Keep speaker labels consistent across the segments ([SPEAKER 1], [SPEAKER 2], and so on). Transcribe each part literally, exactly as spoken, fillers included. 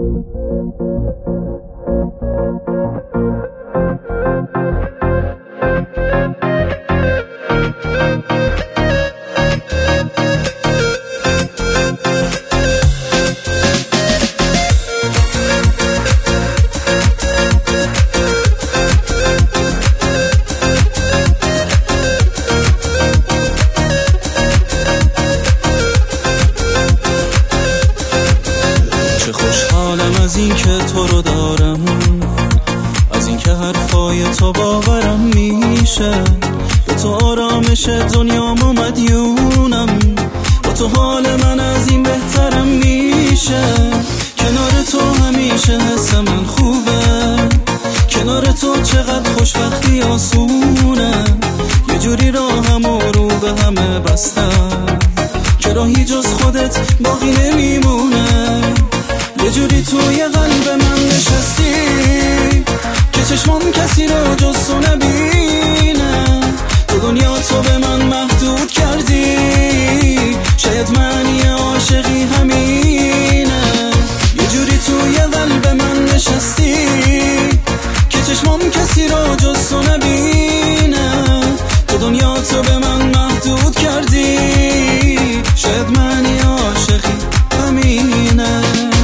[SPEAKER 1] از این که تو رو دارم، از این که حرفای تو باورم میشه، به تو آرامش دنیام و مدیونم، با تو حال من از این بهترم میشه. کنار تو همیشه حس من خوبه، کنار تو چقدر خوشبختی آسونه، یه جوری راهم رو به همه بستم که راهی جز خودت باقی نمیمونه. یه جوری توی قلب من نشستی که چشمام کسی رو جز تو نبینه، تو دنیا تو به من محدود کردی، شاید معنی عاشقی همینه. یه جوری توی قلب من نشستی که چشمام کسی رو جز تو نبینه، تو دنیا تو به من محدود کردی، شاید معنی عاشقی همینه.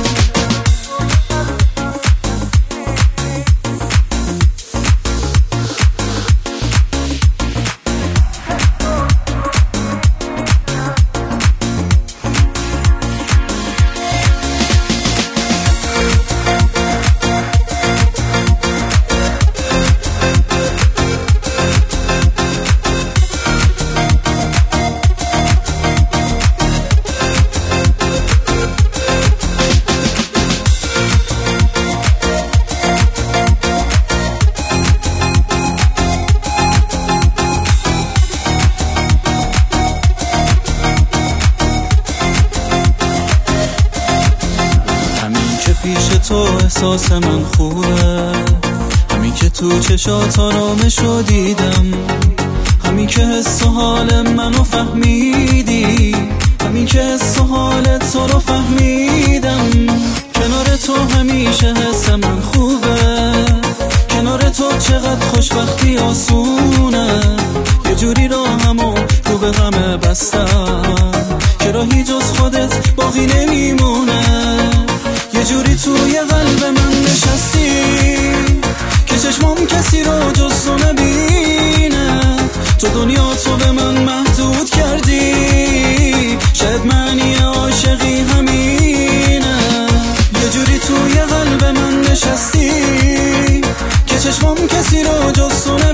[SPEAKER 1] پیش تو احساس من خوبه، همین که تو چشات آرامشو دیدم، همین که حس و حال منو فهمیدی، همین که حس و حال تو رو فهمیدم. کنار تو همیشه حس من خوبه، کنار تو چقدر خوشبختی آسونه، یه جوری راهمو رو به همه بستم که راهی جز خودت باقی نمیمونه. یه جوری توی قلب من نشستی که چشمام کسی رو جز تو نبینه، تو دنیا تو به من محدود کردی، شاید معنی عاشقی همینه. یه جوری توی قلب من نشستی که چشمام کسی رو جز تو